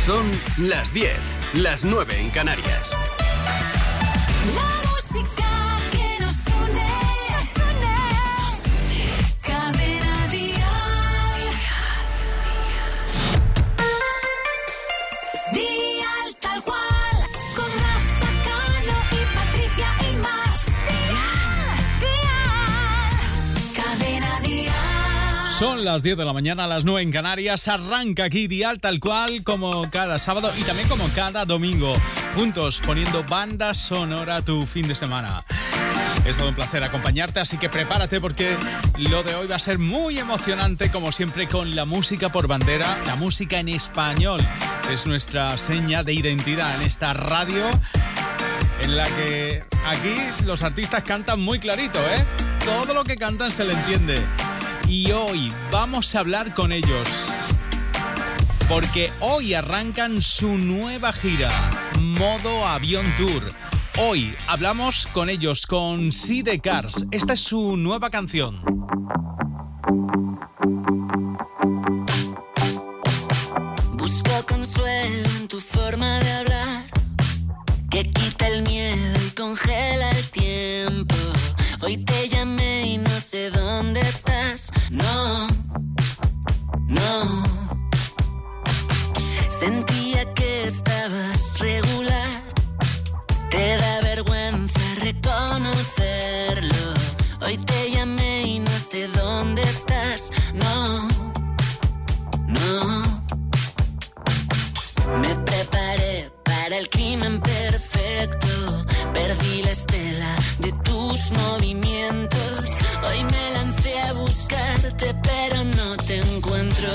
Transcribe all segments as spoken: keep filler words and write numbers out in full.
Son las diez, las nueve en Canarias. La música que nos une, nos une, nos une. Cadena Dial. Dial tal cual, con Rafa Cano y Patricia y más. Dial, Dial, Cadena Dial. Son las diez de la mañana, las nueve en Canarias. Arranca aquí Dial tal cual, como cada sábado y también como cada domingo. Juntos poniendo banda sonora a tu fin de semana. Es todo un placer acompañarte, así que prepárate porque lo de hoy va a ser muy emocionante, como siempre, con la música por bandera, la música en español. Es nuestra seña de identidad en esta radio, en la que aquí los artistas cantan muy clarito, ¿eh? Todo lo que cantan se le entiende. Y hoy vamos a hablar con ellos, porque hoy arrancan su nueva gira, Modo Avión Tour. Hoy hablamos con ellos, con Sidecars. Esta es su nueva canción. Busco consuelo en tu forma de hablar, que quita el miedo y congela el tiempo. Hoy te llamé y no sé dónde estás. No, no. Sentía que estabas regular. Te da vergüenza reconocerlo. Hoy te llamé y no sé dónde estás. No, no. Me preparé para el crimen perfecto. Perdí la estela de tus movimientos. Hoy me lancé a buscarte, pero no te encuentro.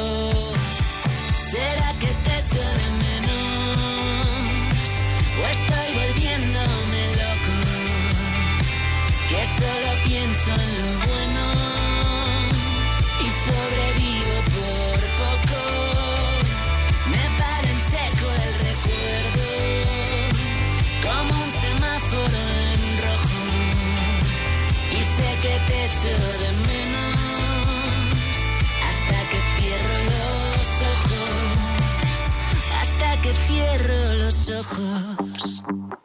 ¿Será que te echo de menos? ¿O estoy volviéndome loco? Que solo pienso en lo bueno y sobrevivo por poco. Me para en seco el recuerdo, como un semáforo en rojo. Y sé que te echo de menos hasta que cierro los ojos. Hasta que cierro los ojos.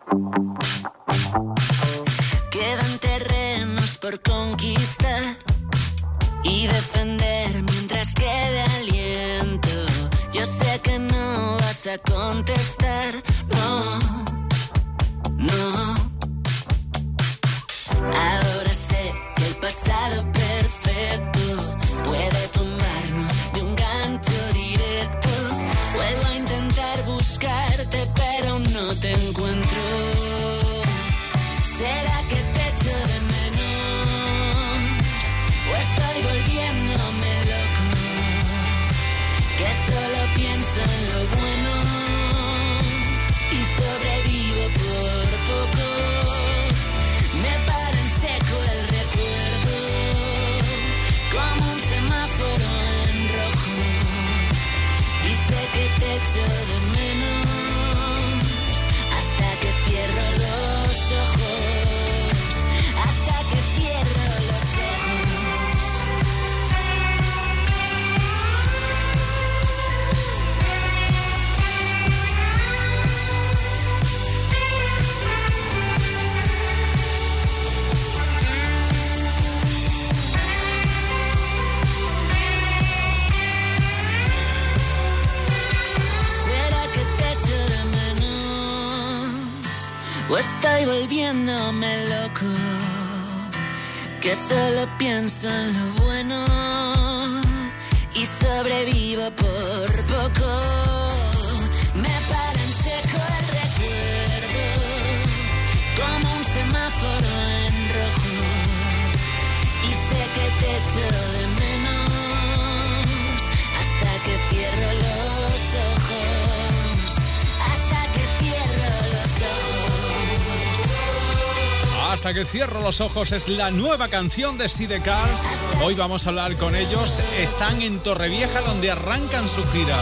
Quedan terrenos por conquistar y defender mientras quede aliento. Yo sé que no vas a contestar, no, no. Ahora sé que el pasado perfecto puede tumbarnos de un gancho directo. Vuelvo a intentar buscarte, pero no te encuentro. ¿Será que te echo de menos? ¿O estoy volviéndome loco? Que solo pienso en lo bueno y sobrevivo por poco. Me para en seco el recuerdo, como un semáforo en rojo. Y sé que te echo de menos hasta que cierro los ojos. Hasta que cierro los ojos. ¿Será que te echo de menos? ¿O estoy volviéndome loco? Que solo pienso en lo bueno y sobrevivo por poco. Me para en seco el recuerdo, como un semáforo en rojo. Y sé que te echo de menos hasta que cierro los ojos. Hasta que cierro los ojos. Hasta que cierro los ojos es la nueva canción de Sidecars. Hoy vamos a hablar con ellos. Están en Torrevieja, donde arrancan su gira.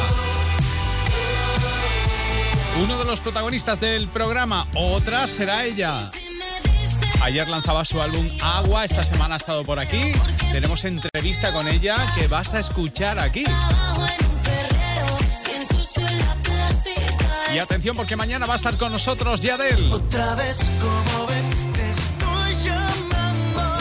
Uno de los protagonistas del programa, otra será ella. Ayer lanzaba su álbum Agua, esta semana ha estado por aquí. Tenemos entrevista con ella que vas a escuchar aquí. En un perreo, sin sucio en la playa. Y atención porque mañana va a estar con nosotros Yadel. Otra vez, como ves, te estoy llamando.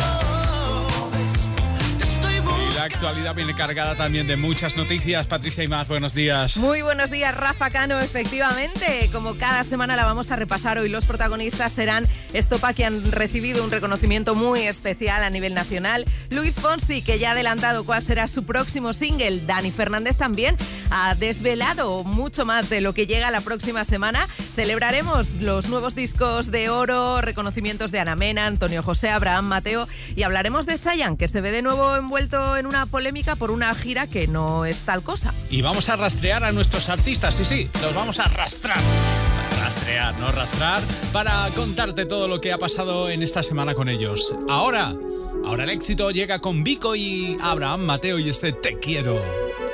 Te estoy buscando. Y la actualidad viene cargada también de muchas noticias. Patricia y más, buenos días. Muy buenos días, Rafa Cano. Efectivamente, como cada semana la vamos a repasar, hoy los protagonistas serán Estopa, que han recibido un reconocimiento muy especial a nivel nacional. Luis Fonsi, que ya ha adelantado cuál será su próximo single. Dani Fernández también ha desvelado mucho más de lo que llega la próxima semana. Celebraremos los nuevos discos de oro, reconocimientos de Ana Mena, Antonio José, Abraham Mateo, y hablaremos de Chayanne, que se ve de nuevo envuelto en una polémica por una gira que no es tal cosa. Y vamos a rastrear a nuestros artistas, sí, sí, los vamos a rastrar. Rastrear, no rastrar, para contarte todo lo que ha pasado en esta semana con ellos. Ahora, ahora el éxito llega con Vico y Abraham Mateo y este Te Quiero.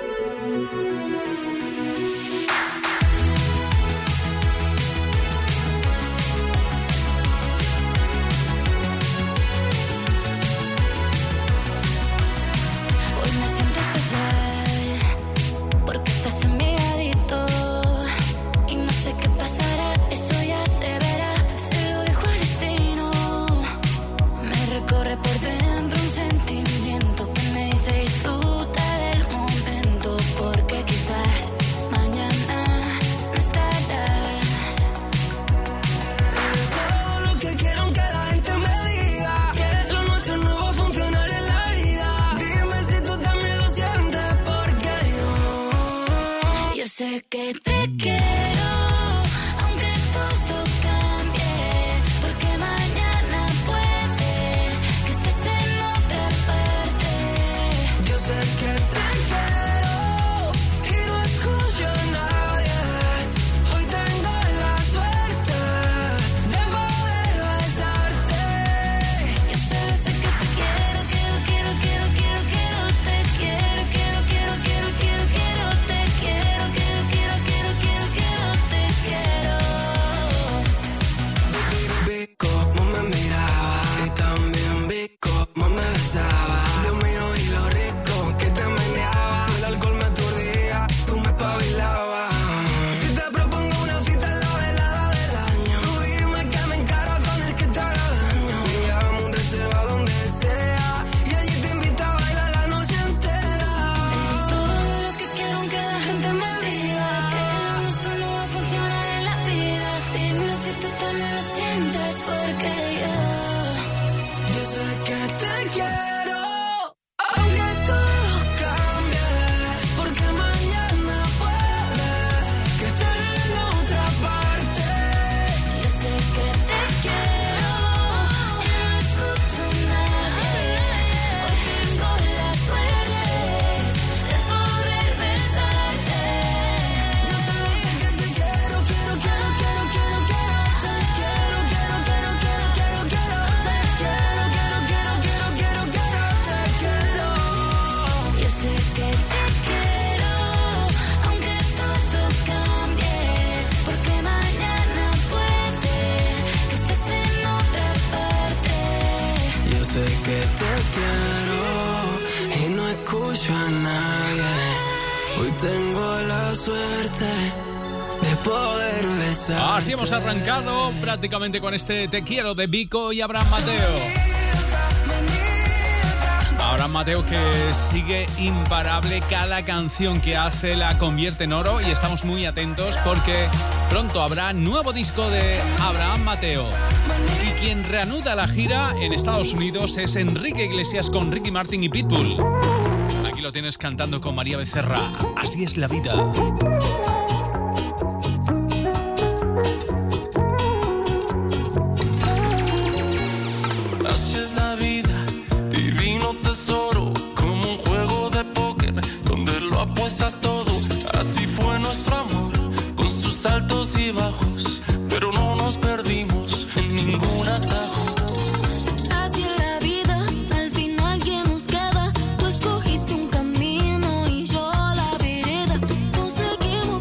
Por dentro un sentimiento que me dice disfruta del momento, porque quizás mañana no estarás. Todo lo que quiero que la gente me diga, que lo nuestro no va a funcionar en la vida. Dime si tú también lo sientes, porque yo Yo sé que te quiero, aunque todo cambie, porque mañana puede que estés en otra parte. Yo sé que te quiero y no escucho a nadie. Hoy tengo la suerte de poder besarte. Yo solo sé que te quiero, quiero, quiero, quiero, quiero, quiero, te quiero, quiero, quiero, quiero, quiero, quiero, te quiero, quiero, quiero, quiero, quiero, quiero, te quiero. Vi cómo me miraba y también vi cómo me besaba. Dios mío, y lo rico que te meneaba. Si el alcohol me aturdía, tú me espabilabas. Si te propongo una cita en la velada del año, tú dime que me encaro con el que te haga daño. Pillamos un reserva donde sea y allí te invito a bailar la noche entera. Es todo lo que quiero que la gente me diga, que lo nuestro no va a funcionar en la vida. Dime si tú también lo sientes, porque yo Yo sé que te quiero, aunque todo cambie, porque mañana puede que estés en otra parte. Yo sé que te quiero y no escucho a nadie. Hoy tengo la suerte de poder besarte. Yo solo sé que te quiero, quiero, quiero, quiero, quiero, quiero. Te quiero, quiero, quiero, quiero, quiero, quiero. Te quiero, quiero, quiero, quiero, quiero, quiero. Te quiero. Yo sé que te quiero, aunque todo cambie, porque mañana puede que estés en otra parte. Yo sé que te quiero y no escucho a nadie. Hoy tengo la suerte de poder besarte. Así hemos arrancado prácticamente con este Te Quiero de Vico y Abraham Mateo. Abraham Mateo, que sigue imparable, cada canción que hace la convierte en oro, y estamos muy atentos porque pronto habrá nuevo disco de Abraham Mateo. Y quien reanuda la gira en Estados Unidos es Enrique Iglesias con Ricky Martin y Pitbull. Aquí lo tienes cantando con María Becerra. Así es la vida. Así es la vida, divino tesoro, como un juego de póker donde lo apuestas todo. Así fue nuestro amor, con sus altos y bajos, pero no nos perdimos en ningún atajo. Así es la vida, al final que nos queda. Tú escogiste un camino y yo la vereda. Nos seguimos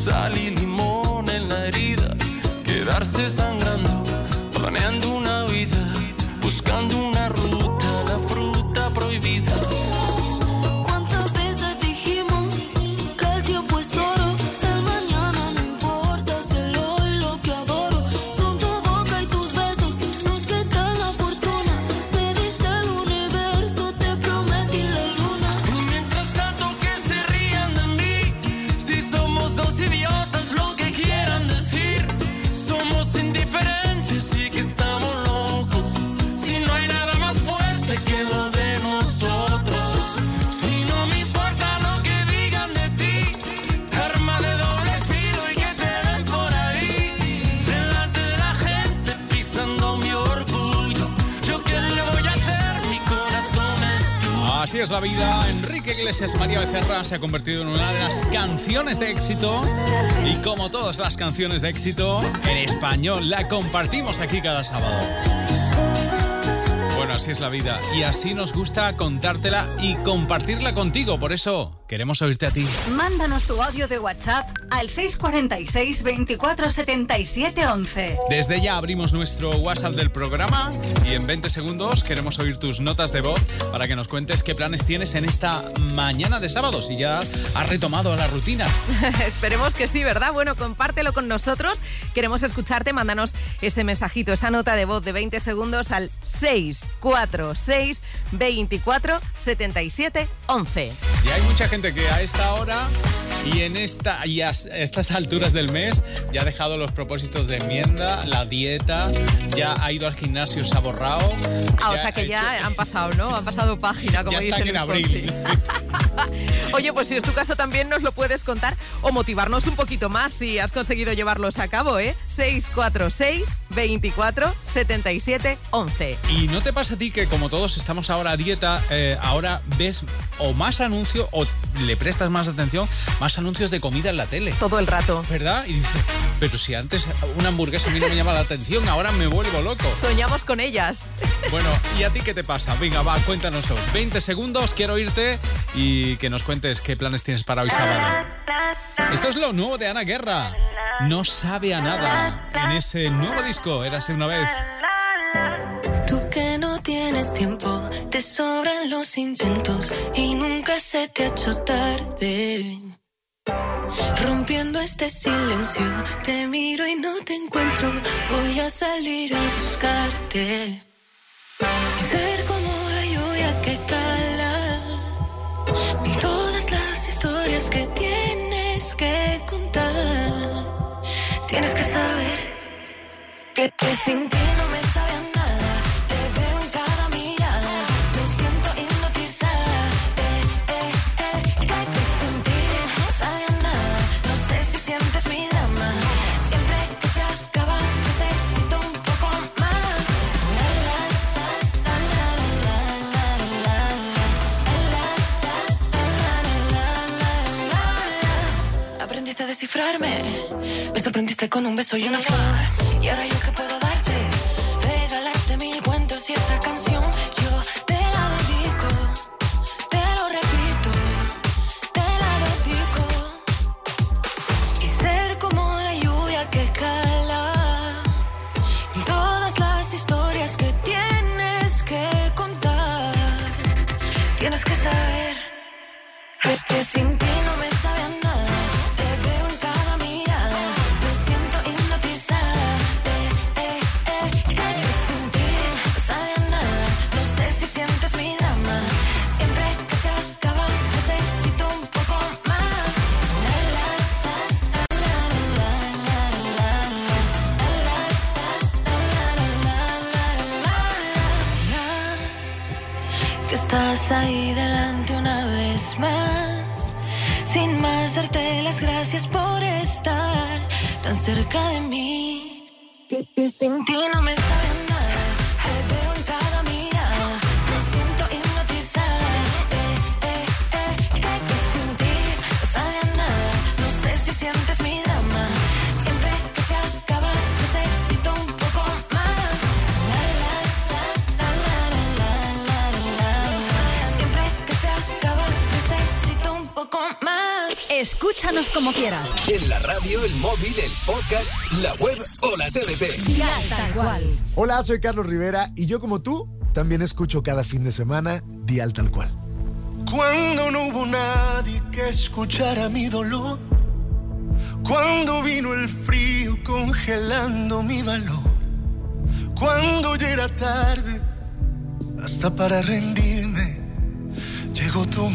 sal y limón en la herida, quedarse sangrando, planeando una vida, buscando una ruta, la fruta prohibida. ¿Cuántas veces dijimos que el tiempo es oro? El mañana no importa, es el hoy lo que adoro. Son tu boca y tus besos los que traen la fortuna. Me diste el universo, te prometí la luna. Mientras tanto que se rían de mí, si somos dos idiotas, lo que quieran decir. Somos indiferentes y que estamos locos. Si no hay nada más fuerte que lo de nosotros. Y no me importa lo que digan de ti, arma de doble filo y que te ven por ahí, delante de la gente pisando mi orgullo. Yo qué le voy a hacer, mi corazón es tuyo. Así es la vida. Enrique Iglesias, María Becerra se ha convertido en una de las canciones de éxito y como todas las canciones de éxito en español la compartimos aquí cada sábado. Bueno, así es la vida y así nos gusta contártela y compartirla contigo, por eso queremos oírte a ti. Mándanos tu audio de WhatsApp al seis cuatro seis, veinticuatro setenta y siete once. Desde ya abrimos nuestro WhatsApp del programa y en veinte segundos queremos oír tus notas de voz para que nos cuentes qué planes tienes en esta mañana de sábado, si ya has retomado la rutina. Esperemos que sí, ¿verdad? Bueno, compártelo con nosotros. Queremos escucharte. Mándanos este mensajito, esa nota de voz de veinte segundos al seis cuatro seis, veinticuatro setenta y siete once. Y hay mucha gente que a esta hora y en esta y a estas alturas del mes ya ha dejado los propósitos de enmienda, la dieta, ya ha ido al gimnasio, se ha borrado. Ah, o sea que ya han pasado, ¿no? Han pasado página, como ya dice están en Luis abril. Fonsi. Oye, pues si es tu caso también nos lo puedes contar o motivarnos un poquito más si has conseguido llevarlos a cabo, ¿eh? seis cuatro seis, veinticuatro setenta y siete once. ¿Y no te pasa a ti que como todos estamos ahora a dieta, eh, ahora ves o más anuncios o le prestas más atención, más anuncios de comida en la tele? Todo el rato. ¿Verdad? Y dices, pero si antes una hamburguesa a mí no me llama la atención, ahora me vuelvo loco. Soñamos con ellas. Bueno, ¿y a ti qué te pasa? Venga, va, cuéntanoslo. veinte segundos, quiero oírte y que nos cuentes qué planes tienes para hoy sábado. Esto es lo nuevo de Ana Guerra. No sabe a nada. En ese nuevo disco, Érase una vez. Tú que no tienes tiempo, te sobran los intentos y nunca se te ha hecho tarde. Rompiendo este silencio, te miro y no te encuentro. Voy a salir a buscarte. Ser como la lluvia que cala. Todas las historias que tienes que contar. Tienes que saber que, que sin ti no me sabe a nada. Te veo en cada mirada. Me siento hipnotizada. Eh, eh, eh. Que, que sin ti no sabe a nada. No sé si sientes mi drama. Siempre que se acaba necesito un poco más. La, la, la, la, la, la, la, la, la, la, la. Aprendiste a descifrarme. Me sorprendiste con un beso y una flor. Y ahora yo que puedo darte, regalarte mil cuentos y esta canción yo te la dedico, te lo repito, te la dedico. Y ser como la lluvia que cala. Y todas las historias que tienes que contar. Tienes que saber que, que sin ti no me sabe a nada. Estás ahí delante una vez más, sin más darte las gracias por estar tan cerca de mí. Que, que sin ti no me sabe a nada. Te veo en cada mirada. Me siento hipnotizada. Eh, eh, eh. Que, que sin ti no sabe a nada. No sé si sientes mi drama. Siempre que se acaba necesito un poco más. La, la, la, la, la, la, la, la, la. Siempre que se acaba necesito un poco más. Escucha Escúchanos como quieras. En la radio, el móvil, el podcast, la web o la T D T. Dial Tal Cual. Hola, soy Carlos Rivera y yo como tú también escucho cada fin de semana Dial Tal Cual. Cuando no hubo nadie que escuchara mi dolor, cuando vino el frío congelando mi valor, cuando ya era tarde hasta para rendirme, llegó tu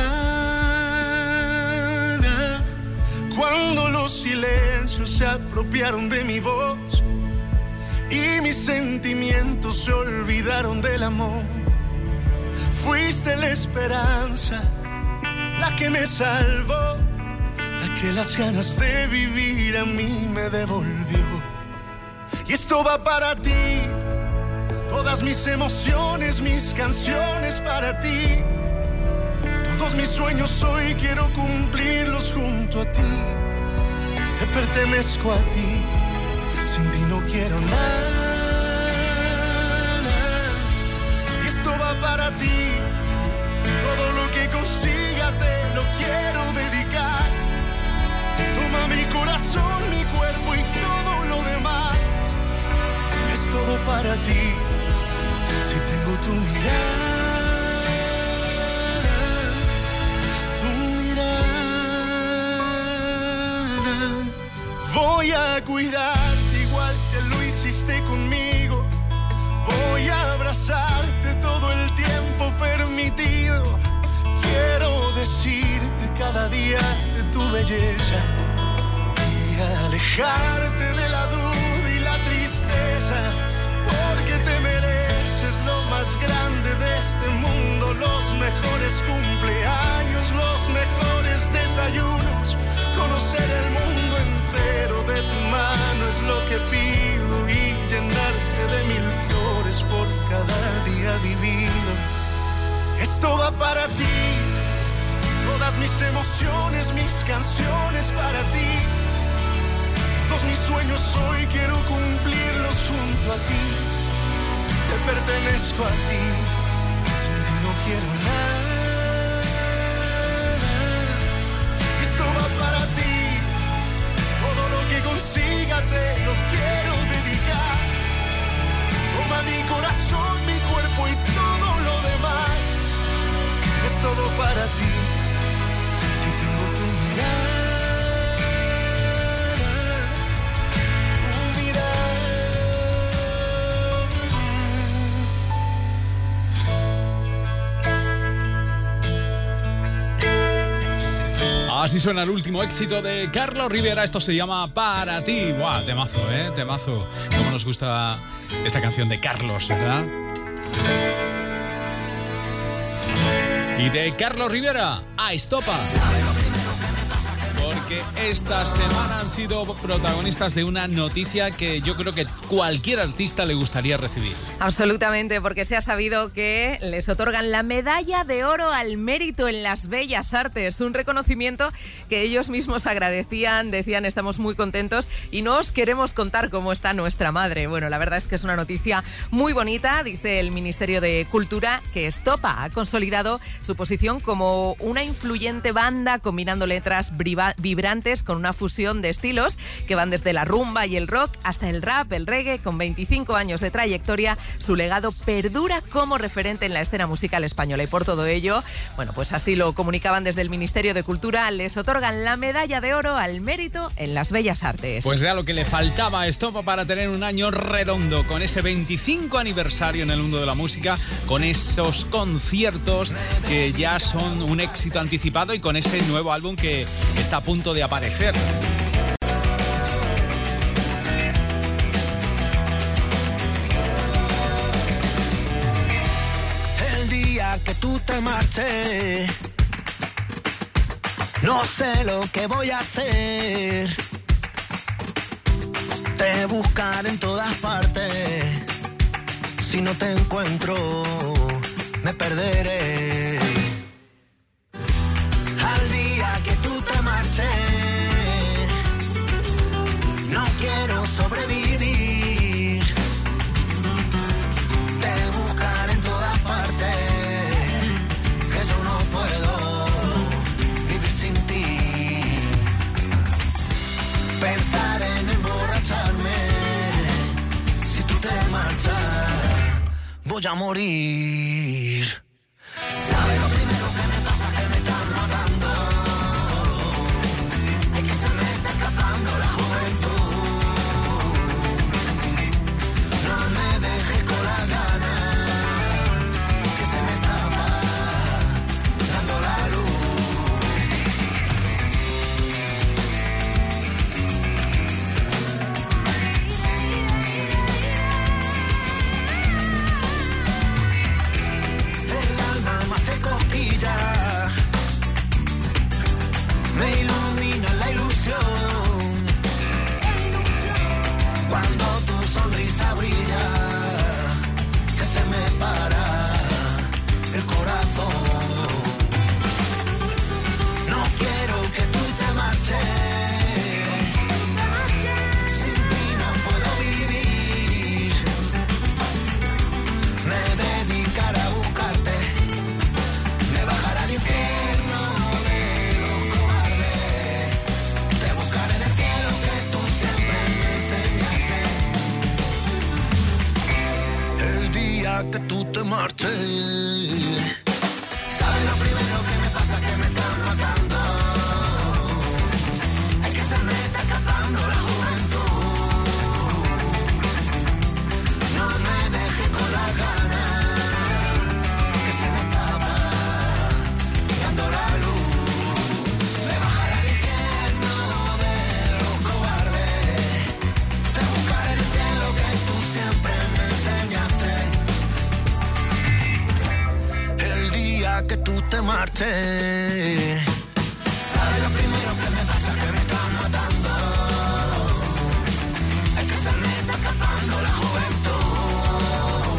mirada. Cuando los silencios se apropiaron de mi voz y mis sentimientos se olvidaron del amor, fuiste la esperanza, la que me salvó, la que las ganas de vivir a mí me devolvió. Y esto va para ti, todas mis emociones, mis canciones para ti. Todos mis sueños hoy quiero cumplirlos junto a ti. Te pertenezco a ti, sin ti no quiero nada. Y esto va para ti, todo lo que consiga te lo quiero dedicar. Toma mi corazón, mi cuerpo y todo lo demás. Es todo para ti, si tengo tu mirada, tu mirada. Voy a cuidarte igual que lo hiciste conmigo. Voy a abrazarte todo el tiempo permitido. Quiero decirte cada día de tu belleza y alejarte de la duda y la tristeza, porque te mereces lo más grande de este mundo, los mejores cumpleaños, los mejores desayunos, conocer el mundo entero de tu mano es lo que pido y llenarte de mil flores por cada día vivido. Esto va para ti, todas mis emociones, mis canciones para ti. Todos mis sueños hoy quiero cumplirlos junto a ti. Te pertenezco a ti, sin ti no quiero nada. Esto va para ti, todo lo que consiga te lo quiero dedicar. Toma mi corazón, mi cuerpo y todo lo demás. Es todo para ti, si tengo tu mirada. Así suena el último éxito de Carlos Rivera. Esto se llama Para Ti. ¡Buah! Temazo, ¿eh? Temazo. Cómo nos gusta esta canción de Carlos, ¿verdad? Y de Carlos Rivera a Estopa. Porque esta semana han sido protagonistas de una noticia que yo creo que cualquier artista le gustaría recibir. Absolutamente, porque se ha sabido que les otorgan la medalla de oro al mérito en las bellas artes, un reconocimiento que ellos mismos agradecían, decían estamos muy contentos y no os queremos contar cómo está nuestra madre. Bueno, la verdad es que es una noticia muy bonita, dice el Ministerio de Cultura que Estopa ha consolidado su posición como una influyente banda combinando letras briva- vibrantes con una fusión de estilos que van desde la rumba y el rock hasta el rap, el reggae. Con veinticinco años de trayectoria, su legado perdura como referente en la escena musical española y por todo ello, bueno, pues así lo comunicaban desde el Ministerio de Cultura, les otorgan la medalla de oro al mérito en las bellas artes. Pues era lo que le faltaba a Estopa para tener un año redondo, con ese veinticinco aniversario en el mundo de la música, con esos conciertos que ya son un éxito anticipado y con ese nuevo álbum que está a punto de aparecer. El día que tú te marches, no sé lo que voy a hacer. Te buscaré en todas partes. Si no te encuentro, me perderé. Al día que tú te marches, no quiero sobrevivir. Te buscaré en todas partes, que yo no puedo vivir sin ti. voy a morir. ¿Sabes lo primero que me pasa? Que me están matando. Es que se me está escapando la juventud. No me dejes con la gana, que se me escapa dando la luz. El alma me hace cosquillas, me ilumina la ilusión. Cuando tu sonrisa brilla, que se me para el corazón. No quiero que tú te marches, sin ti no puedo vivir. Me dedicaré a buscarte, me bajaré al infierno de los cobardes. Te buscaré en el cielo que tú siempre me enseñaste. El día que tú te marches, ¿sabes lo primero que me pasa? Que me están matando. Es que se me está escapando la juventud. No me dejes con la gana, que se me escapa dando la luz. Me bajaré al infierno de los cobardes. Te buscaré en el cielo que tú siempre me enseñaste. El día que tú te marches, ¿sabes lo primero que me pasa? Que me están matando. Es que se me está escapando la juventud.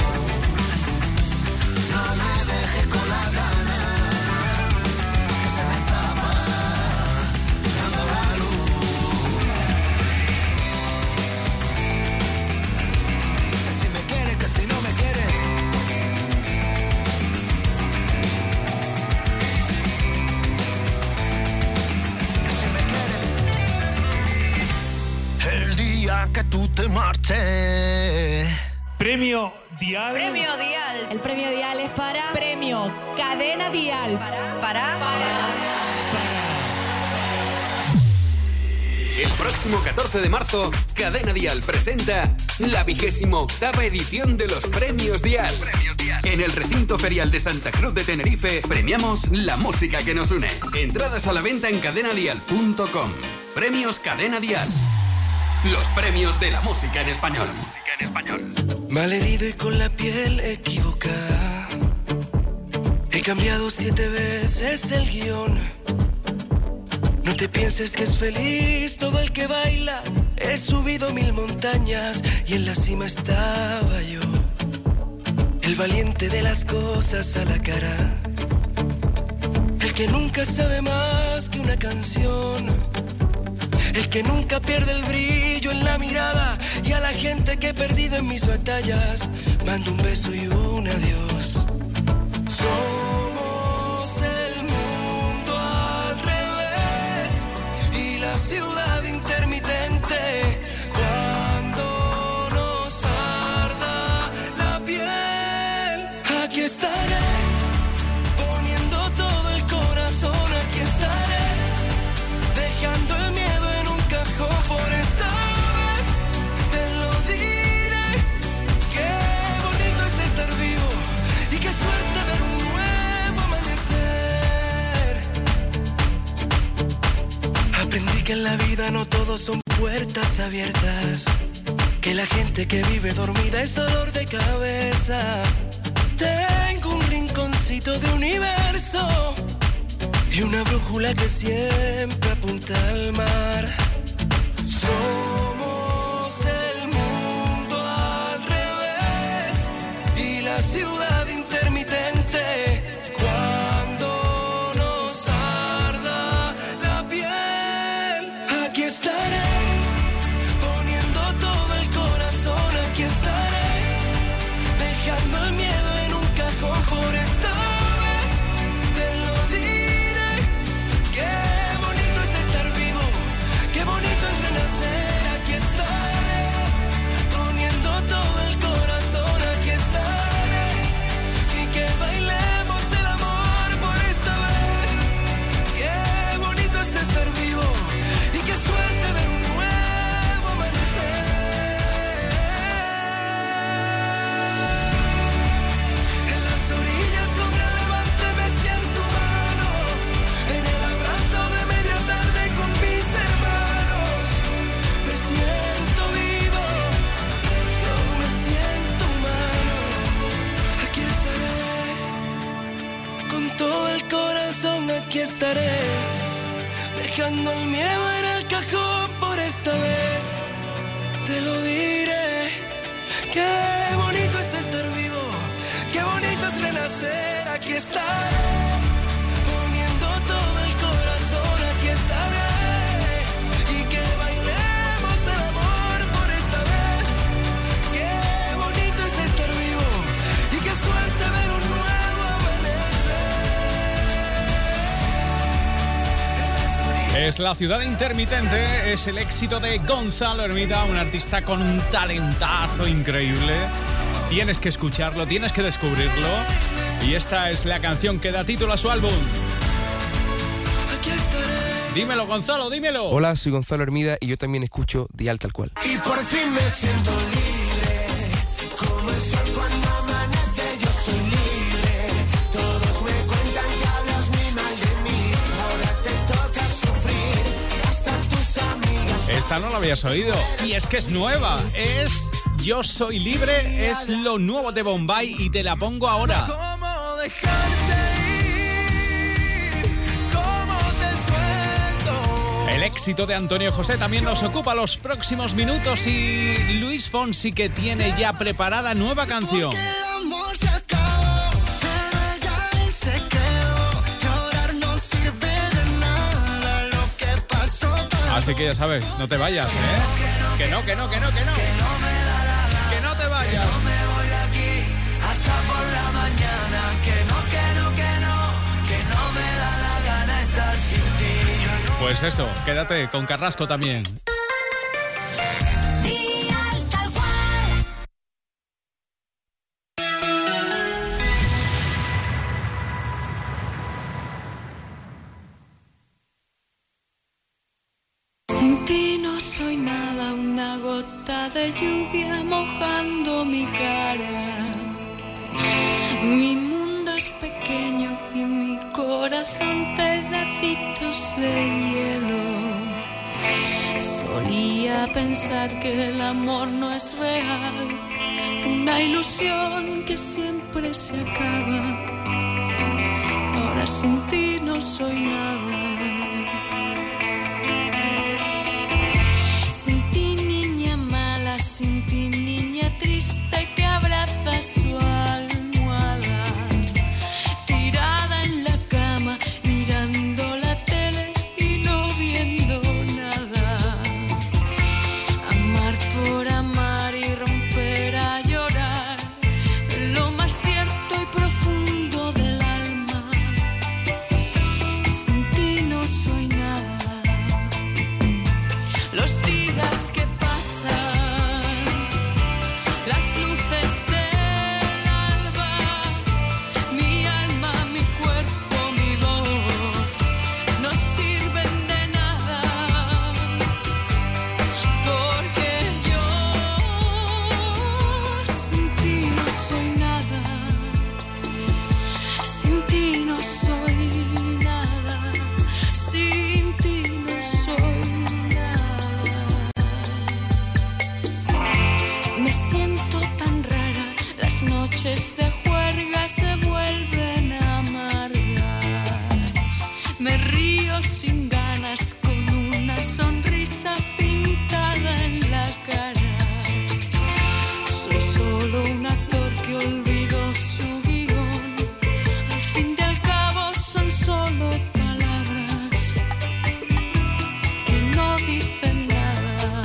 No me dejes con la gana, que se me escapa dando la luz. Que si me quieres, que si no me quieres. Que si me quieres. El día que tú te marches. Premio Dial. Premio Dial. El premio Dial es para Premio Cadena Dial. Para. Para. El próximo catorce de marzo, Cadena Dial presenta la vigésimo octava edición de los Premios Dial. En el recinto ferial de Santa Cruz de Tenerife premiamos la música que nos une. Entradas a la venta en cadena dial punto com. Premios Cadena Dial. Los premios de la música en español. Música en español. Malherido y con la piel equivocada, he cambiado siete veces el guión. No te pienses que es feliz todo el que baila. He subido mil montañas y en la cima estaba yo, el valiente de las cosas a la cara, el que nunca sabe más que una canción, el que nunca pierde el brillo en la mirada. Y a la gente que he perdido en mis batallas mando un beso y un adiós. Somos el mundo al revés y la ciudad intermitente. Cuando nos arda la piel, aquí estaré poniendo todo el corazón. Aquí estaré dejando el miedo en un cajón. Por esta vez te lo diré. Qué bonito es estar vivo y qué suerte ver un nuevo amanecer. Aprendí que en la vida no todos son puertas abiertas, que la gente que vive dormida es dolor de cabeza. Tengo un rinconcito de universo y una brújula que siempre apunta al mar. Somos el mundo al revés y la ciudad intermitente. Cuando nos arda la piel, aquí estaré poniendo todo el corazón. Aquí estaré dejando el miedo en un cajón. Por esta vez te lo diré. Qué bonito es estar vivo, qué bonito es renacer. Aquí estaré poniendo todo el corazón. Aquí estaré Pues La ciudad intermitente es el éxito de Gonzalo Hermida, un artista con un talentazo increíble. Tienes que escucharlo, tienes que descubrirlo. Y esta es la canción que da título a su álbum. Dímelo, Gonzalo, dímelo. Hola, soy Gonzalo Hermida y yo también escucho Dial Tal Cual. Y por fin me siento libre, como el sol cuando amanece, yo soy libre. Todos me cuentan que hablas muy mal de mí, ahora te toca sufrir, hasta tus amigas. Esta no la habías oído, y es que es nueva, es Yo Soy Libre, es lo nuevo de Bombay y te la pongo ahora. ¿Cómo dejarte ir? ¿Cómo te suelto? El éxito de Antonio José también nos ocupa los próximos minutos y Luis Fonsi, que tiene ya preparada nueva canción. Porque el amor se acabó, pero ella él se quedó. Llorar no sirve de nada, lo que pasó pasó. Así que ya sabes, no te vayas, ¿eh? Que no, que no, que no, que no. Que no te vayas. No me voy de aquí hasta por la mañana. Que no, que no, que no, que no me da la gana estar sin ti. Pues eso, quédate con Carrasco también. Dial Tal Cual. Sin ti no soy nada, una gota de lluvia mojando mi cara. Mi mundo es pequeño y mi corazón pedacitos de hielo. Solía pensar que el amor no es real, una ilusión que siempre se acaba. Ahora sin ti no soy nada. Sin ti, niña mala, sin ti, niña triste que abraza su almohada, tirada en la cama, mirando la tele y no viendo nada. Amar por amar y romper a llorar, lo más cierto y profundo del alma. Sin ti no soy nada. Los días que pasan, las luces del alba, mi alma, mi cuerpo, mi voz, no sirven de nada, porque yo sin ti no soy nada, sin ti no soy nada, sin ti no soy nada. Me siento tan rara, las noches de juerga se vuelven amargas. Me río sin ganas con una sonrisa pintada en la cara. Soy solo un actor que olvidó su guión. Al fin y al cabo son solo palabras que no dicen nada.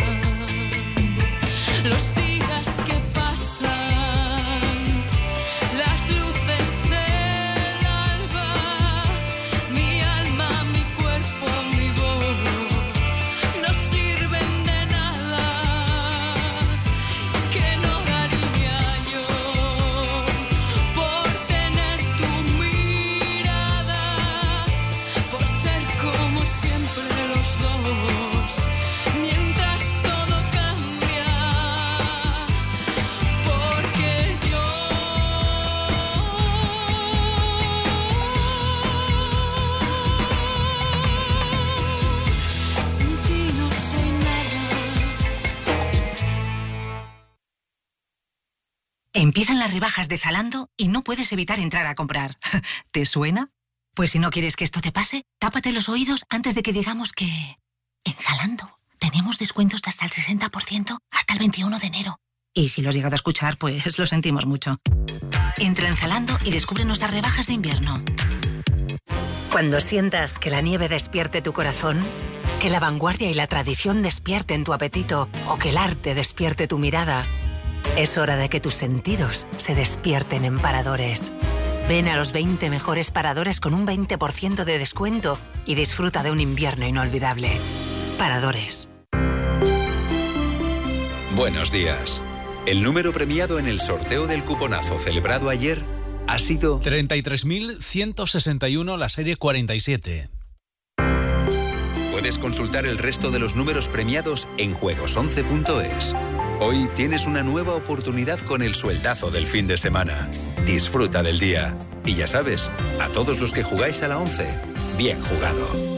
Los días que pasan, las luces del alba, mi alma, mi cuerpo, mi voz, no sirven de nada. Que no daría yo por tener tu mirada, por ser como siempre los dos, mientras todo cambia, porque yo sin ti no soy nada. Empiezan las rebajas de Zalando y no puedes evitar entrar a comprar. ¿Te suena? Pues si no quieres que esto te pase, tápate los oídos antes de que digamos que... En Zalando tenemos descuentos de hasta el sesenta por ciento hasta el veintiuno de enero. Y si lo has llegado a escuchar, pues lo sentimos mucho. Entra en Zalando y descubre nuestras rebajas de invierno. Cuando sientas que la nieve despierte tu corazón, que la vanguardia y la tradición despierten tu apetito o que el arte despierte tu mirada, es hora de que tus sentidos se despierten en Paradores. Ven a los veinte mejores paradores con un veinte por ciento de descuento y disfruta de un invierno inolvidable. Paradores. Buenos días. El número premiado en el sorteo del cuponazo celebrado ayer ha sido treinta y tres mil ciento sesenta y uno, la serie cuarenta y siete. Puedes consultar el resto de los números premiados en juegos once punto es. Hoy tienes una nueva oportunidad con el sueldazo del fin de semana. Disfruta del día. Y ya sabes, a todos los que jugáis a la once, bien jugado.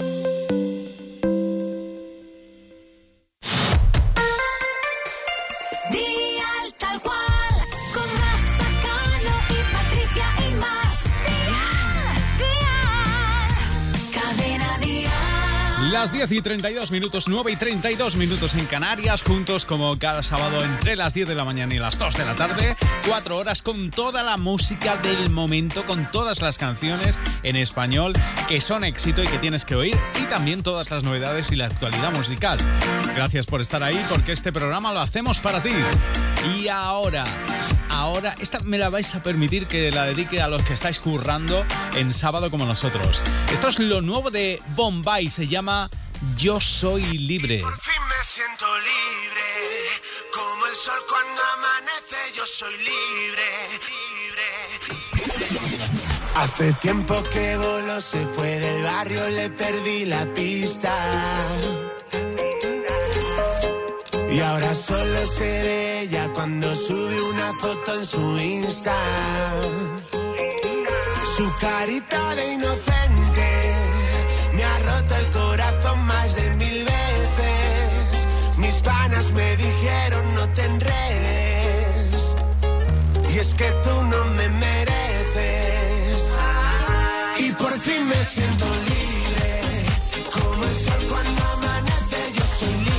Las diez y treinta y dos minutos, nueve y treinta y dos minutos en Canarias, juntos como cada sábado entre las diez de la mañana y las dos de la tarde, cuatro horas con toda la música del momento, con todas las canciones en español que son éxito y que tienes que oír, y también todas las novedades y la actualidad musical. Gracias por estar ahí, porque este programa lo hacemos para ti. Y ahora... Ahora, esta me la vais a permitir que la dedique a los que estáis currando en sábado como nosotros. Esto es lo nuevo de Bombay, se llama Yo Soy Libre. Por fin me siento libre, como el sol cuando amanece, yo soy libre, libre. Hace tiempo que voló, se fue del barrio, le perdí la pista. Y ahora solo se ve ella cuando sube una foto en su Insta. Su carita de inocente me ha roto el corazón más de mil veces. Mis panas me dijeron no te enredes, y es que tú no me mereces. Y por fin me siento libre, como el sol cuando amanece, yo soy libre.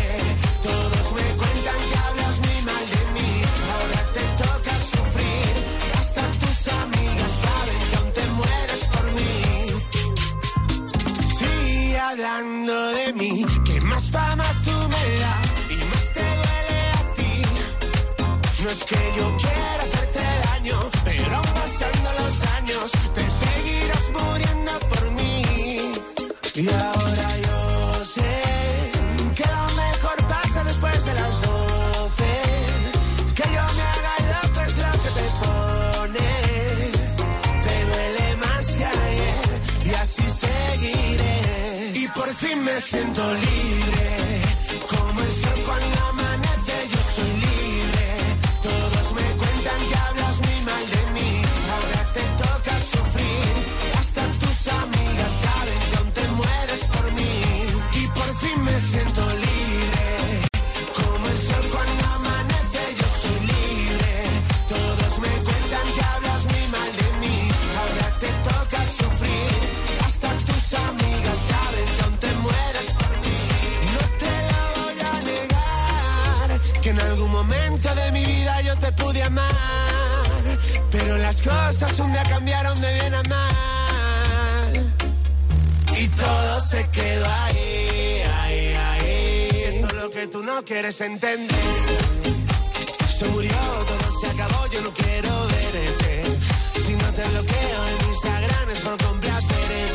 Hablando de mí, que más fama tú me das y más te duele a ti. No es que yo quiera hacerte daño, pero aún pasando los años te seguirás muriendo por mí. Y ahora yo sé que lo mejor pasa después de las doce. Que yo me haga loco es lo que te pone. Te duele más que ayer y así seguiré. Por fin me siento libre, como el sol cuando amanece, yo soy libre. Todos me cuentan que hablas muy mal de mí, ahora te toca sufrir. Hasta tus amigas saben que aún te mueres por mí. Y por fin me siento libre, como el sol cuando amanece, yo soy libre. Todos me cuentan que hablas muy mal de mí, ahora te toca sufrir. Hasta tus amigas saben que te mueres por mí. No te lo voy a negar, que en algún momento de mi vida yo te pude amar, pero las cosas un día cambiaron de bien a mal, y todo se quedó ahí, ahí, ahí. Eso es lo que tú no quieres entender. Se murió, todo se acabó, yo no quiero verte. Si no te bloqueo en Instagram es por complacerte.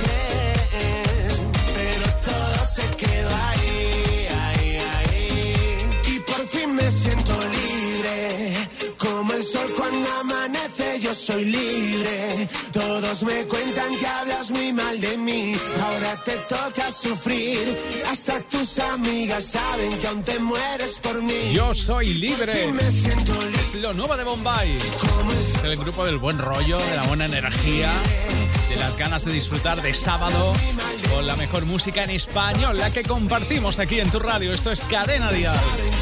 Se quedó ahí, ahí, ahí. Y por fin me siento libre, como el sol cuando amanece, yo soy libre. Todos me cuentan que hablas muy mal de mí, ahora te toca sufrir. Hasta tus amigas saben que aún te mueres por mí. Yo soy libre. Es lo nuevo de Bombay. Es el grupo del buen rollo, de la buena energía, de las ganas de disfrutar de sábado con la mejor música en español, la que compartimos aquí en tu radio. Esto es Cadena Dial.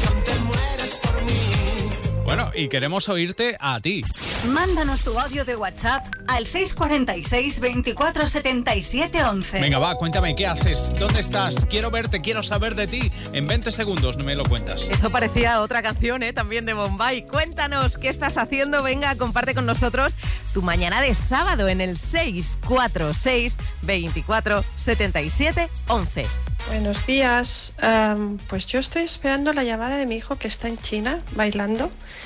Bueno, y queremos oírte a ti. Mándanos tu audio de WhatsApp al seis cuatro seis, veinticuatro setenta y siete once. Venga, va, cuéntame, ¿qué haces? ¿Dónde estás? Quiero verte, quiero saber de ti. En veinte segundos me lo cuentas. Eso parecía otra canción, ¿eh? También de Bombay. Cuéntanos qué estás haciendo. Venga, comparte con nosotros tu mañana de sábado en el seis cuatro seis, veinticuatro setenta y siete once. Buenos días. Um, pues yo estoy esperando la llamada de mi hijo que está en China bailando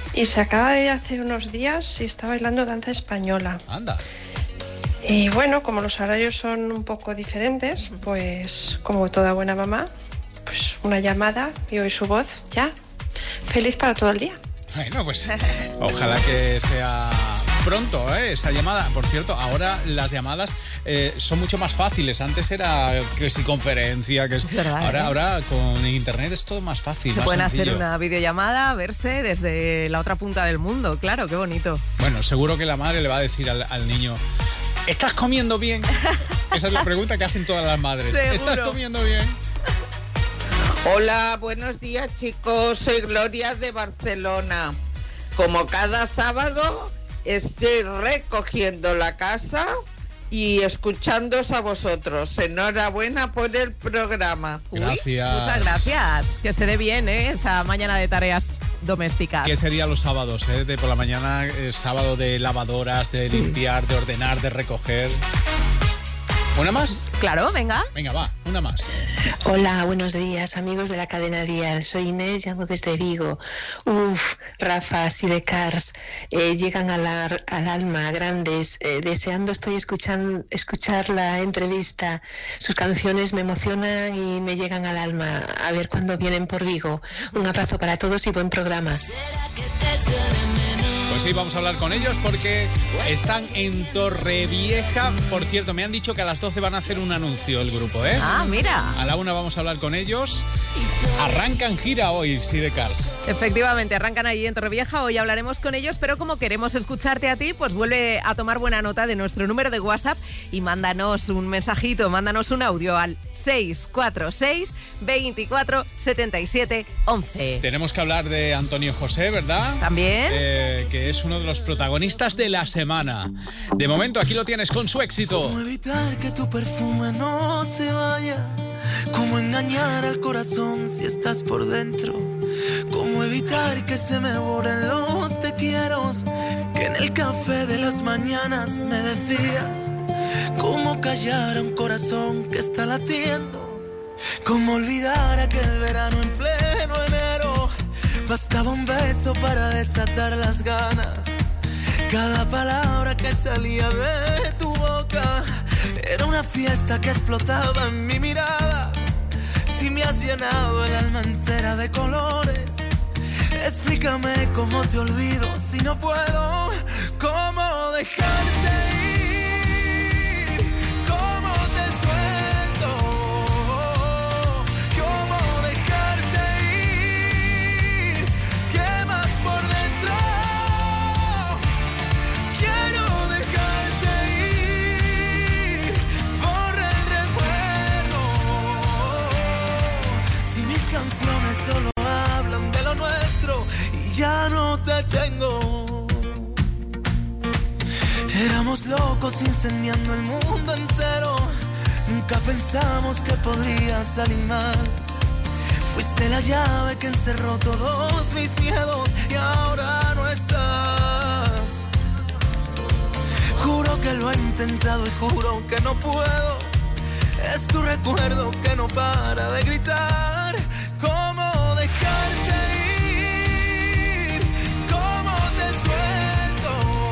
y se acaba de ir hace unos días y está bailando danza española. Anda. Y bueno, como los horarios son un poco diferentes, pues como toda buena mamá, pues una llamada y oír su voz, ya, feliz para todo el día. Bueno, pues ojalá que sea pronto, ¿eh? Esa llamada. Por cierto, ahora las llamadas eh, son mucho más fáciles. Antes era que si conferencia, que es... Es verdad, ahora, ¿eh? ahora con internet es todo más fácil, Se más pueden sencillo. hacer una videollamada, verse desde la otra punta del mundo. Claro, qué bonito. Bueno, seguro que la madre le va a decir al, al niño: ¿estás comiendo bien? Esa es la pregunta que hacen todas las madres. Seguro. ¿Estás comiendo bien? Hola, buenos días chicos, soy Gloria de Barcelona. Como cada sábado estoy recogiendo la casa y escuchándoos a vosotros. Enhorabuena por el programa. Gracias. Muchas gracias. Que se dé bien, ¿eh? Esa mañana de tareas domésticas. ¿Qué serían los sábados, eh? De por la mañana, eh, sábado de lavadoras, de Sí. limpiar, de ordenar, de recoger. ¿Una más? Claro, venga. Venga, va, una más. Hola, buenos días, amigos de la cadena Dial. Soy Inés, llamo desde Vigo. Uf, Rafa, Sidecars, eh, llegan a la, al alma, grandes. Eh, deseando estoy escuchando, escuchar la entrevista. Sus canciones me emocionan y me llegan al alma. A ver cuándo vienen por Vigo. Un abrazo para todos y buen programa. Pues sí, vamos a hablar con ellos porque están en Torrevieja. Por cierto, me han dicho que a las doce van a hacer un anuncio el grupo, ¿eh? Ah, mira. A la una vamos a hablar con ellos. Arrancan gira hoy, Sidecars. Efectivamente, arrancan ahí en Torrevieja. Hoy hablaremos con ellos, pero como queremos escucharte a ti, pues vuelve a tomar buena nota de nuestro número de WhatsApp y mándanos un mensajito, mándanos un audio al seis cuatro seis, veinticuatro, setenta y siete, once. Tenemos que hablar de Antonio José, ¿verdad? También. Eh, que es uno de los protagonistas de la semana. De momento, aquí lo tienes con su éxito. ¿Cómo evitar que tu perfume no se vaya? ¿Cómo engañar al corazón si estás por dentro? ¿Cómo evitar que se me borren los te quieros que en el café de las mañanas me decías? ¿Cómo callar a un corazón que está latiendo? ¿Cómo olvidar aquel verano en pleno enero? Bastaba un beso para desatar las ganas. Cada palabra que salía de tu boca era una fiesta que explotaba en mi mirada. Si me has llenado el alma entera de colores, explícame cómo te olvido si no puedo. ¿Cómo dejarte ir? ¿Cómo te suelto? ¿Cómo dejarte ir? ¿Qué más por dentro? Quiero dejarte ir. Borra el recuerdo. Si mis canciones solo hablan de lo nuestro y ya no te tengo. Éramos locos incendiando el mundo entero. Nunca pensamos que podría salir mal. Fuiste la llave que encerró todos mis miedos y ahora no estás. Juro que lo he intentado y juro que no puedo. Es tu recuerdo que no para de gritar. ¿Cómo dejarte ir? ¿Cómo te suelto?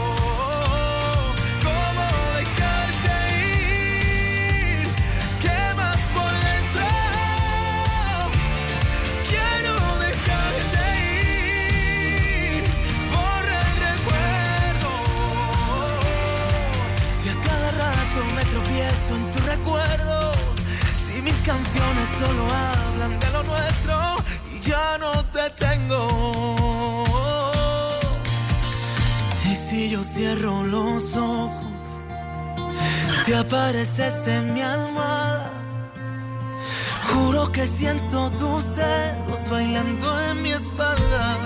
¿Cómo dejarte ir? ¿Qué más por dentro? Quiero dejarte ir. Borra el recuerdo. Si a cada rato me tropiezo en tu recuerdo, si mis canciones solo hablan de lo nuestro y ya no te tengo. Y si yo cierro los ojos, te apareces en mi almohada. Juro que siento tus dedos bailando en mi espalda.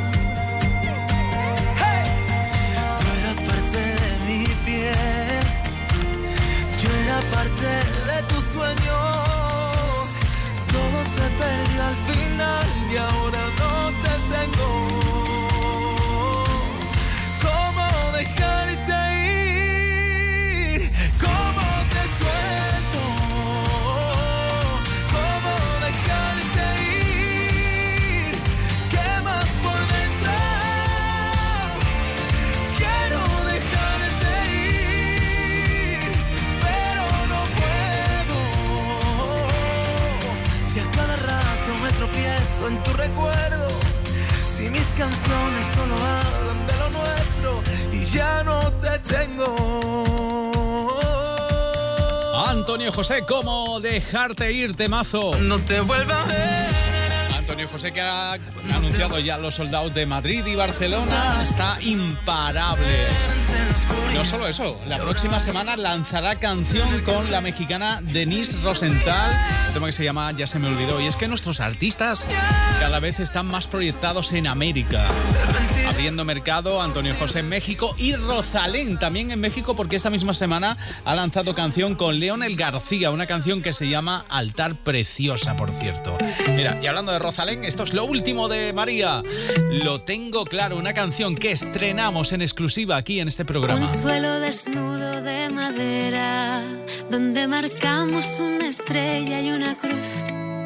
¡Hey! Tú eras parte de mi piel, yo era parte de tus sueños. Todo se perdió al final y ahora no te tengo. ¿Cómo dejarte ir? ¿Cómo te suelto? ¿Cómo dejarte ir? ¿Qué más por dentro? pienso en tu recuerdo. Si mis canciones solo hablan de lo nuestro y ya no te tengo. Antonio José, ¿cómo dejarte ir, temazo? No te vuelva a ver. Antonio José, que ha anunciado ya los sold out de Madrid y Barcelona, está imparable. No solo eso, la próxima semana lanzará canción con la mexicana Denise Rosenthal, un tema que se llama Ya se me olvidó. Y es que nuestros artistas cada vez están más proyectados en América, abriendo mercado. Antonio José en México y Rosalén también en México, porque esta misma semana ha lanzado canción con Leonel García, una canción que se llama Altar, preciosa, por cierto. Mira, y hablando de Rosalén, esto es lo último de María. Lo tengo claro, una canción que estrenamos en exclusiva aquí en este programa. Un suelo desnudo de madera, donde marcamos una estrella y una cruz.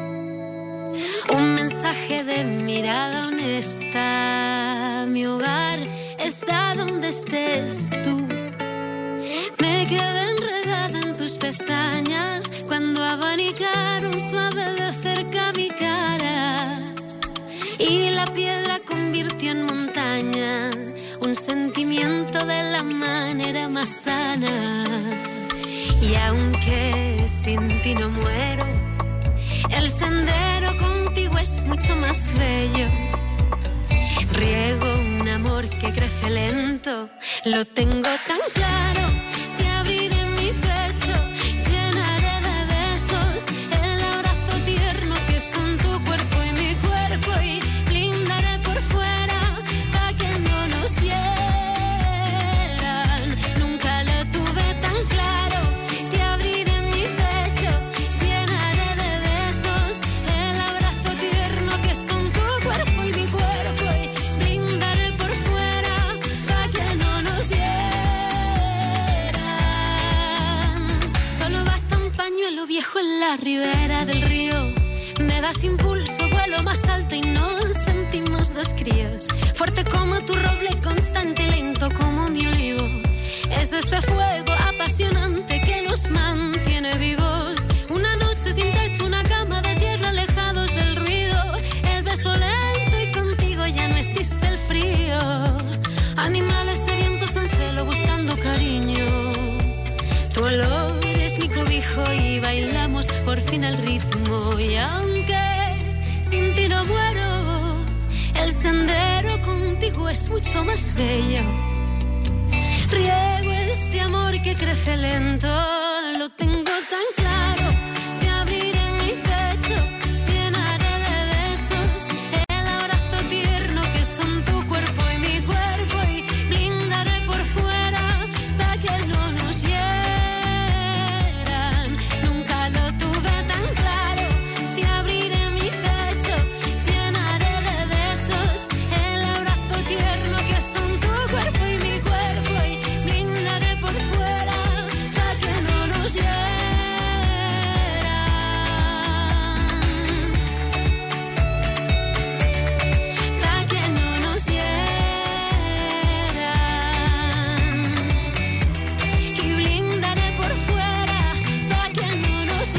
Un mensaje de mirada honesta. Mi hogar está donde estés tú. Me quedé enredada en tus pestañas cuando abanicaron suave de cerca mi cara. Y la piedra convirtió en montaña un sentimiento de la manera más sana. Y aunque sin ti no muero, el sendero contigo es mucho más bello. Riego un amor que crece lento, lo tengo tan claro. Te abriré mi pecho, llenaré de besos el abrazo tierno que son tu cuerpo y mi cuerpo, y blindaré por fuera pa' que no nos hieran. Nunca lo tuve tan claro. Te abriré mi pecho, llenaré de besos el abrazo tierno que son tu cuerpo y mi cuerpo, y blindaré por fuera pa' que no nos hieran. Solo basta un pañuelo viejo en la ribera del río. Me das impulso, vuelo más alto y nos sentimos dos críos. Fuerte como tu roble, constante y lento como mi olivo. Es este fuego apasionante que nos mantiene vivos. Una noche sin techo, una cama de tierra, alejados del ruido. El beso lento y contigo ya no existe el frío. Animales sedientos en celo buscando cariño. Tu olor es mi cobijo y bailamos por fin el ritmo. Y aunque sin ti no muero, el sendero contigo es mucho más bello. Riego este amor que crece lento, lo tengo tan claro. Te abriré mi pecho, llenaré de besos el abrazo tierno que son tu cuerpo y mi cuerpo, y blindaré por fuera pa' que no nos hieran. Nunca lo tuve tan claro. Te abriré mi pecho, llenaré de besos el abrazo tierno que son tu cuerpo y mi cuerpo, y blindaré por fuera pa' que no nos hieran. Pa' que no nos hieran. Y blindaré por fuera pa' que no nos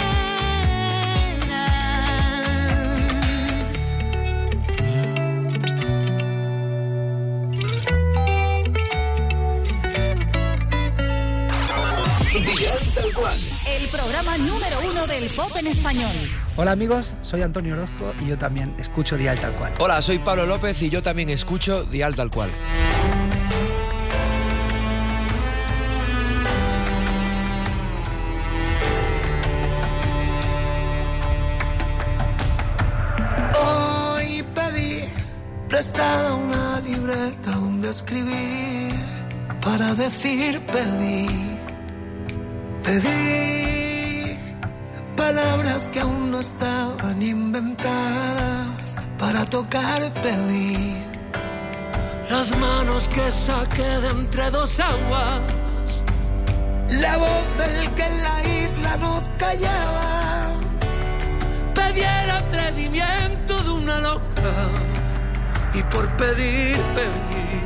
Dial Tal Cual. El programa número uno del pop en español. Hola amigos, soy Antonio Orozco y yo también escucho Dial Tal Cual. Hola, soy Pablo López y yo también escucho Dial Tal Cual. Hoy pedí prestada una libreta donde escribir para decir pedí. Pedí palabras que aún no estaban inventadas para tocar pedí. Las manos que saqué de entre dos aguas, la voz del que en la isla nos callaba. Pedí el atrevimiento de una loca y por pedir pedí,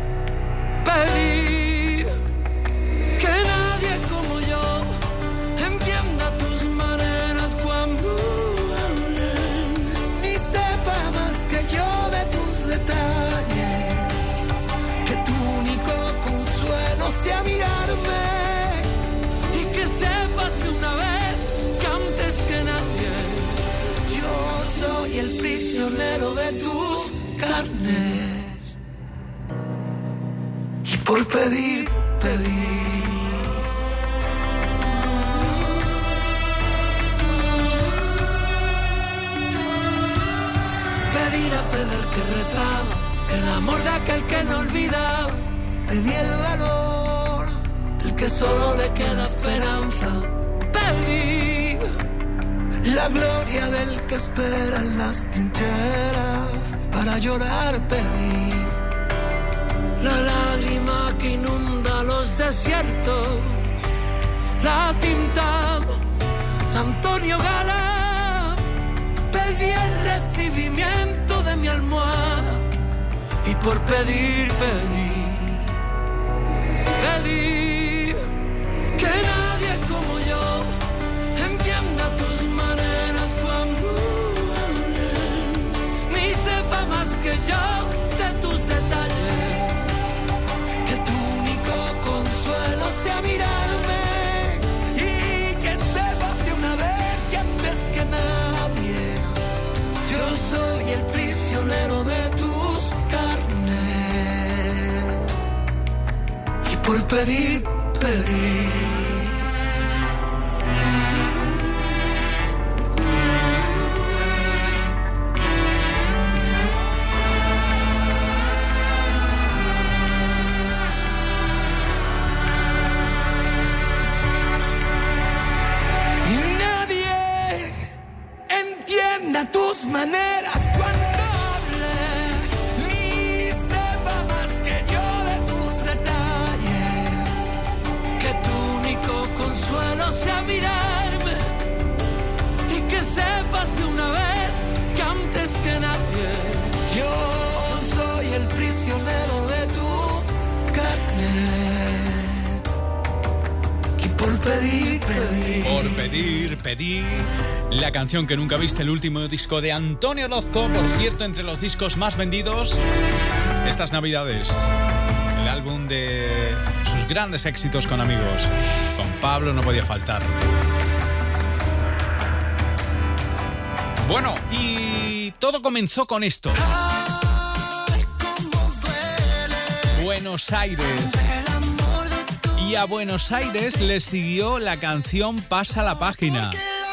pedí que nadie como yo entienda tus maneras cuando hablen, ni se soy el prisionero de tus carnes. Y por pedir, pedir. Pedí la fe del que rezaba, el amor de aquel que no olvidaba. Pedí el valor del que solo le queda esperanza. Pedí la gloria del que espera en las trincheras para llorar. Pedí la lágrima que inunda los desiertos, la tinta de Antonio Gala. Pedí el recibimiento de mi almohada y por pedir, pedí, pedí que nadie como yo entienda tus maneras cuando hablen, ni sepa más que yo de tus detalles, que tu único consuelo sea mirarme y que sepas de una vez que antes que nadie yo soy el prisionero de tus carnes. Y por pedir, pedir. Tus maneras cuando hable, ni sepa más que yo de tus detalles, que tu único consuelo sea mirarme y que sepas de una vez que antes que nadie yo soy el prisionero de tus carnes. Y por pedir, pedir. Por pedir, pedir. La canción que nunca viste, el último disco de Antonio Orozco, por cierto, entre los discos más vendidos estas navidades. El álbum de sus grandes éxitos con amigos. Con Pablo no podía faltar. Bueno, y todo comenzó con esto. Buenos Aires. Y a Buenos Aires le siguió la canción Pasa la Página.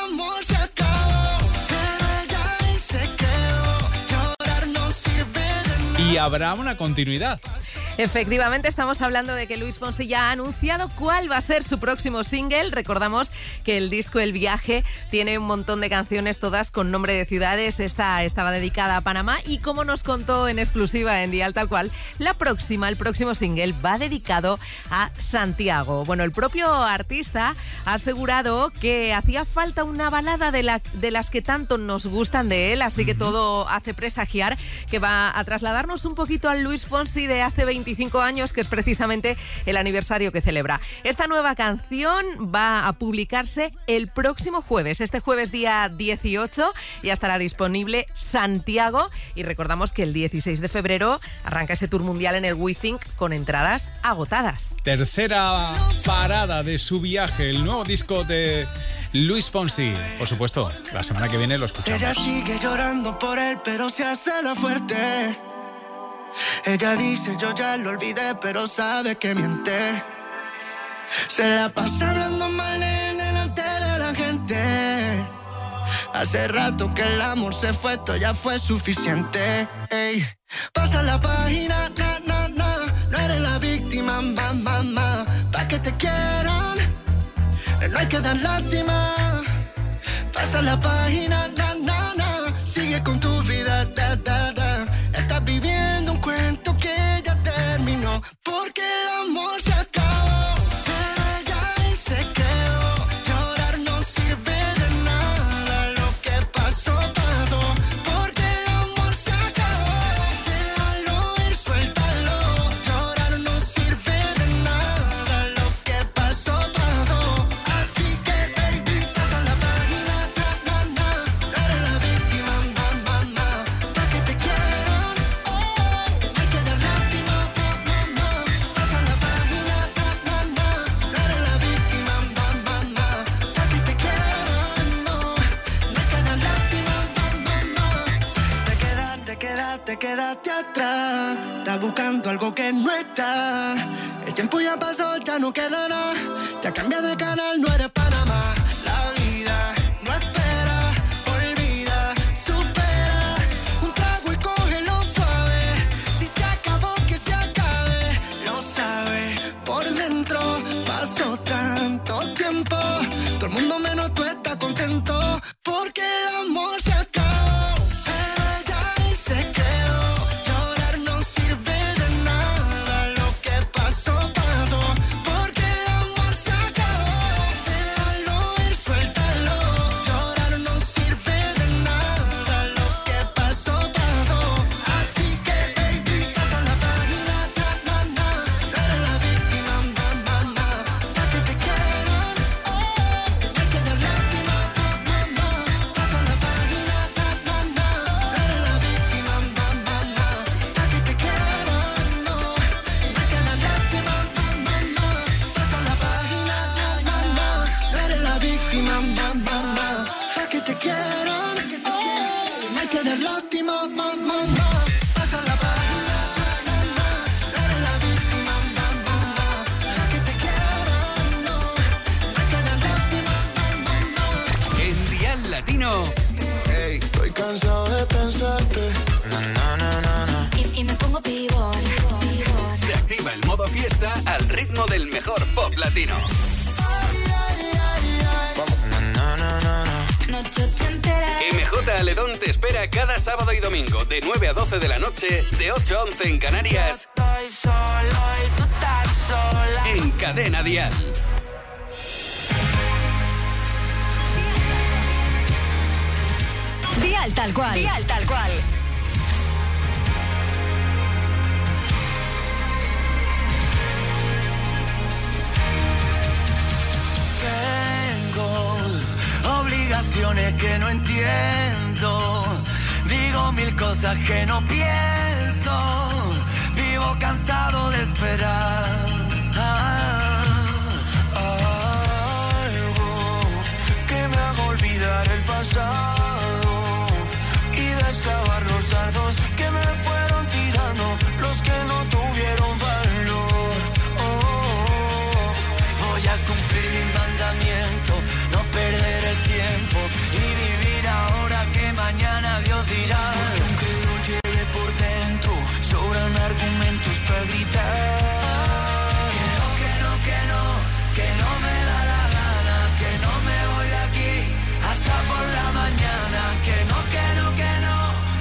Y habrá una continuidad. Efectivamente, estamos hablando de que Luis Fonsi ya ha anunciado cuál va a ser su próximo single. Recordamos que el disco El Viaje tiene un montón de canciones, todas con nombre de ciudades. Esta estaba dedicada a Panamá y, como nos contó en exclusiva en Dial Tal Cual, la próxima, el próximo single va dedicado a Santiago. Bueno, el propio artista ha asegurado que hacía falta una balada de, la, de las que tanto nos gustan de él, así que todo hace presagiar que va a trasladarnos un poquito al Luis Fonsi de hace veinticinco años, que es precisamente el aniversario que celebra. Esta nueva canción va a publicarse el próximo jueves, este jueves día dieciocho, ya estará disponible Santiago, y recordamos que el dieciséis de febrero arranca ese tour mundial en el WeThink con entradas agotadas. Tercera parada de su viaje, el nuevo disco de Luis Fonsi. Por supuesto, la semana que viene lo escuchamos. Ella sigue llorando por él, pero se hace la fuerte. Ella dice yo ya lo olvidé, pero sabe que miente. Se la pasa hablando mal de él delante de la gente. Hace rato que el amor se fue, esto ya fue suficiente. Ey. Pasa la página, na, na, na. No eres la víctima, ma, ma, ma. Pa' que te quieran, no hay que dar lástima. Pasa la página, na, na, na. Sigue con tu vida, da, da, da. Estás viviendo un cuento que ya terminó, porque el amor se acabó. Ella ahí se quedó. Llorar no sirve de nada. Lo que pasó, pasó. Porque el amor se acabó. Déjalo ir, suéltalo. Llorar no sirve de nada. Lo que pasó, pasó. Así que, baby, pasa la página, na, na, na. No eres la víctima, ma, ma, ma. Pa' que te ya te quedaste atrás. Estás buscando algo que no está. El tiempo ya pasó, ya no queda nada. Ya cambias de canal, no eres Panamá. La vida no espera, olvida, supera. Un trago y cógelo suave. Si se acabó, que se acabe. Lo sabes, por dentro pasó tanto tiempo. Todo el mundo menos tú estás contento. Porque el amor se acabó. Hey, estoy cansado de pensarte. Na, na, na, na, na. Y, y me pongo pibón, pibón. Se activa el modo fiesta al ritmo del mejor pop latino. Na, na, na, na, na. Noche entera. M J Aledón te espera cada sábado y domingo de nueve a doce de la noche, de ocho a once en Canarias. Estoy solo y tú estás sola. En Cadena Dial. Dial tal cual. Dial tal cual. Tengo obligaciones que no entiendo. Digo mil cosas que no pienso. Vivo cansado de esperar. Ah, algo que me haga olvidar el pasado. Clavar los dardos que me fueron tirando los que no tuvieron valor. Oh, oh, oh. Voy a cumplir mi mandamiento, no perder el tiempo y vivir ahora que mañana Dios dirá. Porque aunque lo lleve por dentro, sobran argumentos para gritar. Que no, que no, que no, que no me da la gana, que no me voy de aquí hasta por la mañana. Que no, que no, que no.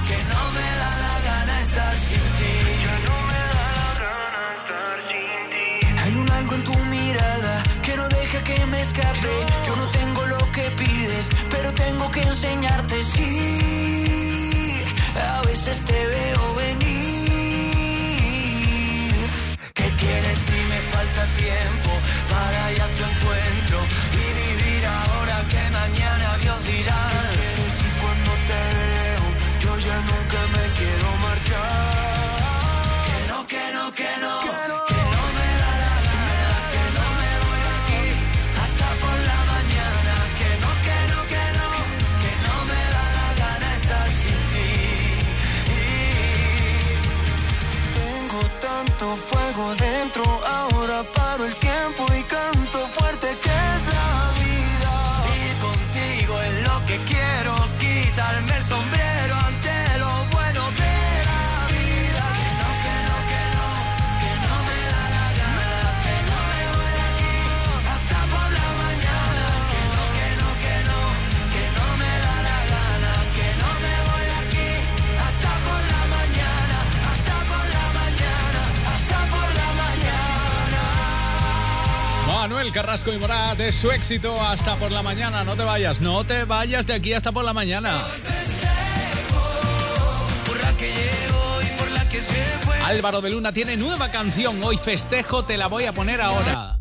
Que me escape, yo no tengo lo que pides, pero tengo que enseñarte, sí, a veces te veo venir. ¿Qué quieres si me falta tiempo para ir a tu encuentro y vivir ahora que mañana Dios dirá? ¿Qué quieres si cuando te veo yo ya nunca me quiero marchar? Que no, que no, que no, que no. Fuego dentro, ahora paro el tiempo y canto fuerte que es la vida. Ir contigo es lo que quiero, quitarme el sombrero ante lo bueno de la vida. Que no, que no, que no, que no me da la gana, que no me voy de aquí hasta por la mañana. Que no, que no, que no, que no me da la gana, que no me voy de aquí hasta por la mañana, hasta por la mañana. Manuel Carrasco y Morat es su éxito hasta por la mañana. No te vayas, no te vayas de aquí hasta por la mañana. Álvaro de Luna tiene nueva canción. Hoy festejo, te la voy a poner ahora.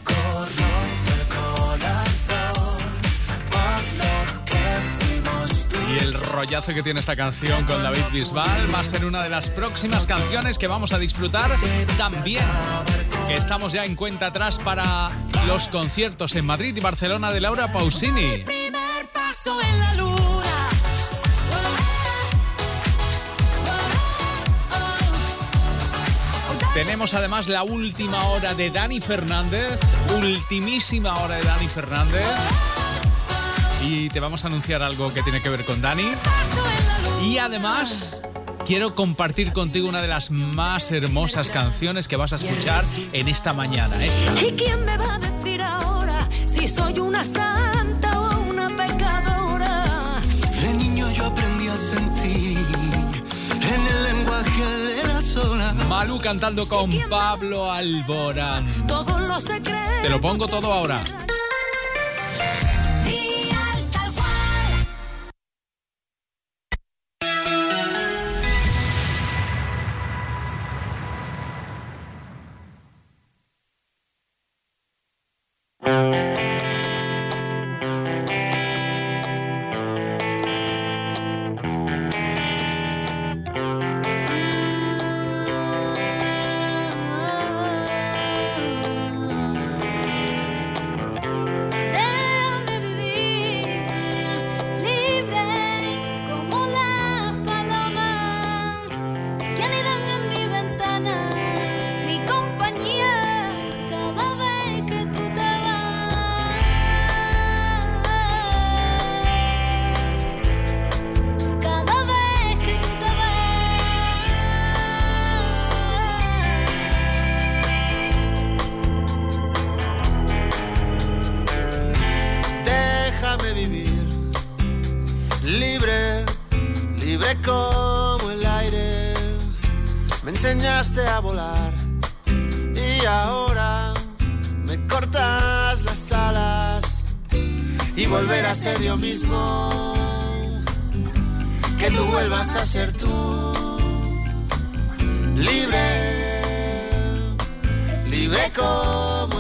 Y el rollazo que tiene esta canción con David Bisbal va a ser una de las próximas canciones que vamos a disfrutar también. Que estamos ya en cuenta atrás para los conciertos en Madrid y Barcelona de Laura Pausini. El primer paso en la luna. Tenemos además la última hora de Dani Fernández, ultimísima hora de Dani Fernández. Y te vamos a anunciar algo que tiene que ver con Dani. Y además quiero compartir contigo una de las más hermosas canciones que vas a escuchar en esta mañana. Esta. ¿Y quién me va a decir ahora si soy una santa o una pecadora? De niño yo aprendí a sentir en el lenguaje de las olas. Malú cantando con Pablo Alborán. Todos los secretos. Te lo pongo todo ahora. Enseñaste a volar y ahora me cortas las alas y volver a ser yo mismo, que tú vuelvas a ser tú, libre, libre como